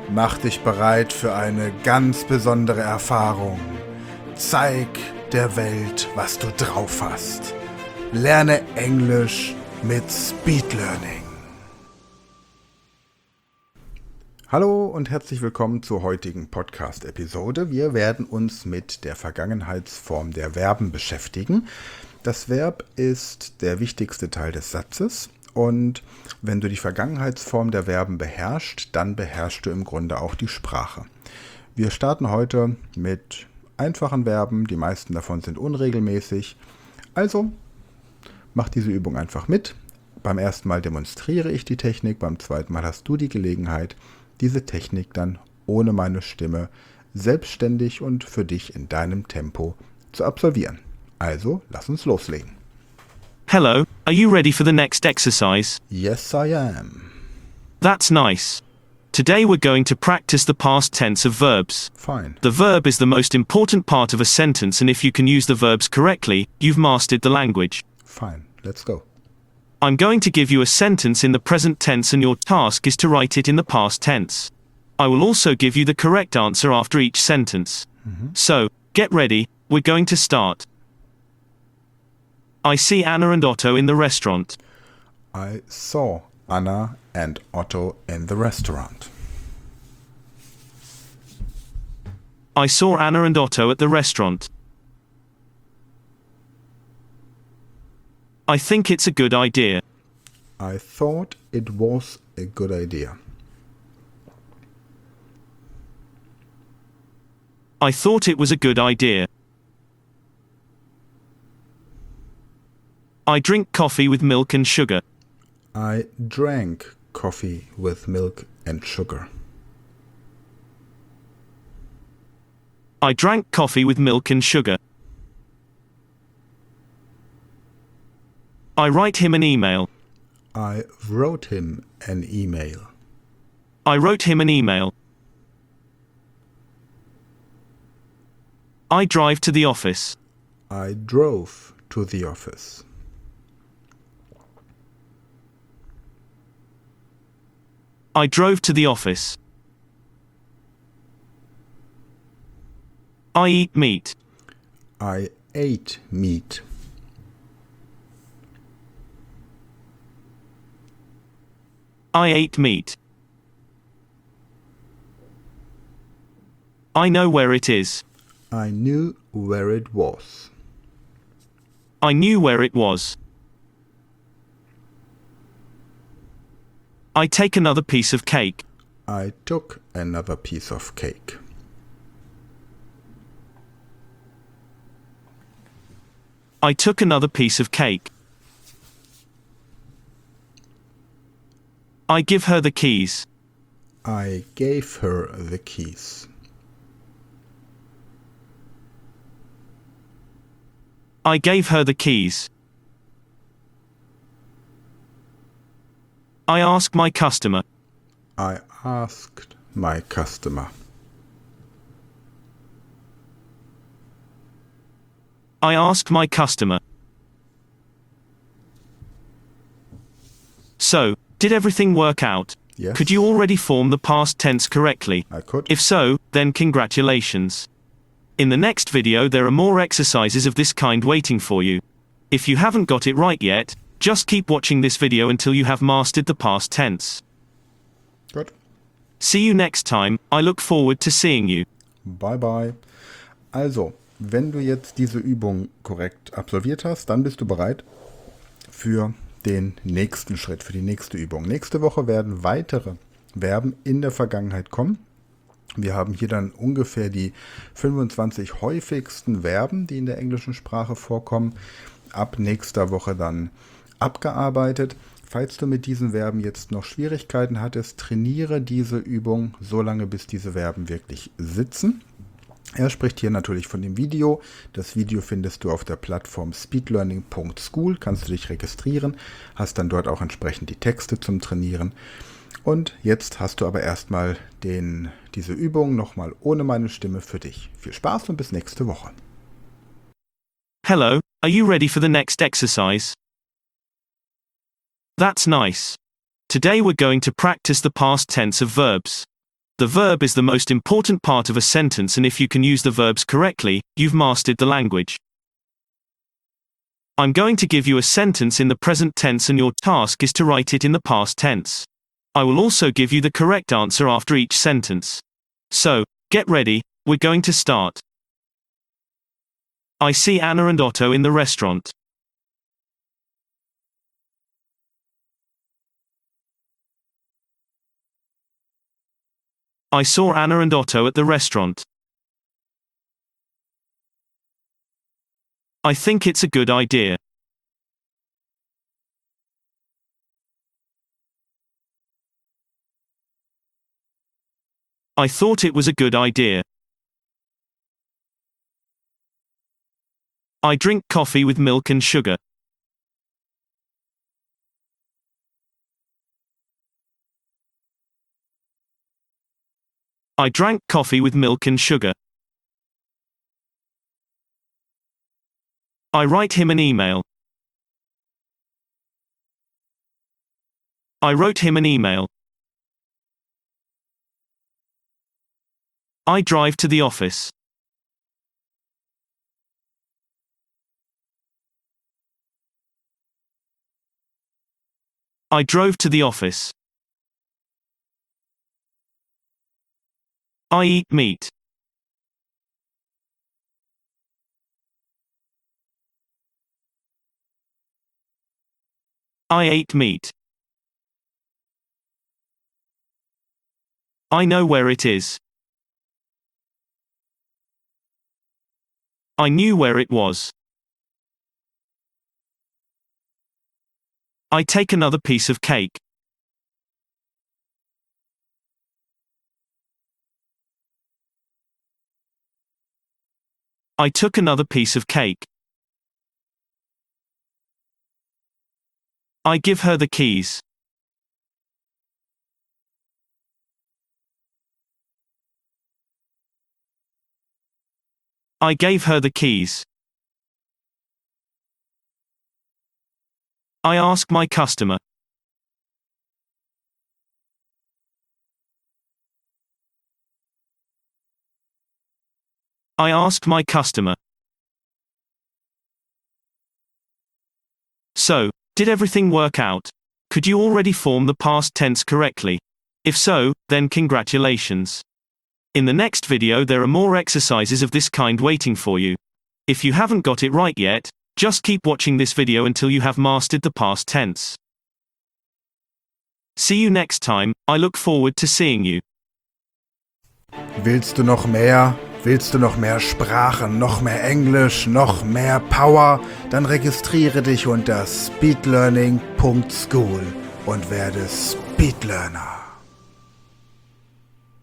Mach dich bereit für eine ganz besondere Erfahrung. Zeig der Welt, was du drauf hast. Lerne Englisch mit Speed Learning. Hallo und herzlich willkommen zur heutigen Podcast-Episode. Wir werden uns mit der Vergangenheitsform der Verben beschäftigen. Das Verb ist der wichtigste Teil des Satzes. Und wenn du die Vergangenheitsform der Verben beherrschst, dann beherrschst du im Grunde auch die Sprache. Wir starten heute mit einfachen Verben, die meisten davon sind unregelmäßig. Also mach diese Übung einfach mit. Beim ersten Mal demonstriere ich die Technik, beim zweiten Mal hast du die Gelegenheit, diese Technik dann ohne meine Stimme selbstständig und für dich in deinem Tempo zu absolvieren. Also lass uns loslegen. Hello, are you ready for the next exercise? Yes, I am. That's nice. Today we're going to practice the past tense of verbs. Fine. The verb is the most important part of a sentence, and if you can use the verbs correctly, you've mastered the language. Fine, let's go. I'm going to give you a sentence in the present tense and your task is to write it in the past tense. I will also give you the correct answer after each sentence. So, get ready, we're going to start. I see Anna and Otto in the restaurant. I saw Anna and Otto in the restaurant. I saw Anna and Otto at the restaurant. I think it's a good idea. I thought it was a good idea. I thought it was a good idea. I drink coffee with milk and sugar. I drank coffee with milk and sugar. I drank coffee with milk and sugar. I write him an email. I wrote him an email. I wrote him an email. I drive to the office. I drove to the office. I drove to the office. I eat meat. I ate meat. I ate meat. I know where it is. I knew where it was. I knew where it was. I take another piece of cake. I took another piece of cake. I took another piece of cake. I give her the keys. I gave her the keys. I gave her the keys. I asked my customer. I asked my customer. I asked my customer. So, did everything work out? Yes. Could you already form the past tense correctly? I could. If so, then congratulations. In the next video there are more exercises of this kind waiting for you. If you haven't got it right yet, just keep watching this video until you have mastered the past tense. Gut. See you next time, I look forward to seeing you. Bye bye. Also, wenn du jetzt diese Übung korrekt absolviert hast, dann bist du bereit für den nächsten Schritt, für die nächste Übung. Nächste Woche werden weitere Verben in der Vergangenheit kommen. Wir haben hier dann ungefähr die 25 häufigsten Verben, die in der englischen Sprache vorkommen, ab nächster Woche dann abgearbeitet. Falls du mit diesen Verben jetzt noch Schwierigkeiten hattest, trainiere diese Übung so lange, bis diese Verben wirklich sitzen. Er spricht hier natürlich von dem Video. Das Video findest du auf der Plattform speedlearning.school. Kannst du dich registrieren, hast dann dort auch entsprechend die Texte zum Trainieren. Und jetzt hast du aber erstmal diese Übung nochmal ohne meine Stimme für dich. Viel Spaß und bis nächste Woche. Hello, are you ready for the next exercise? That's nice. Today we're going to practice the past tense of verbs. The verb is the most important part of a sentence, and if you can use the verbs correctly, you've mastered the language. I'm going to give you a sentence in the present tense and your task is to write it in the past tense. I will also give you the correct answer after each sentence. So, get ready, we're going to start. I see Anna and Otto in the restaurant. I saw Anna and Otto at the restaurant. I think it's a good idea. I thought it was a good idea. I drink coffee with milk and sugar. I drank coffee with milk and sugar. I write him an email. I wrote him an email. I drive to the office. I drove to the office. I eat meat. I ate meat. I know where it is. I knew where it was. I take another piece of cake. I took another piece of cake. I give her the keys. I gave her the keys. I ask my customer. I ask my customer. So, did everything work out? Could you already form the past tense correctly? If so, then congratulations. In the next video there are more exercises of this kind waiting for you. If you haven't got it right yet, just keep watching this video until you have mastered the past tense. See you next time, I look forward to seeing you. Willst du noch mehr? Willst du noch mehr Sprachen, noch mehr Englisch, noch mehr Power? Dann registriere dich unter speedlearning.school und werde Speedlearner.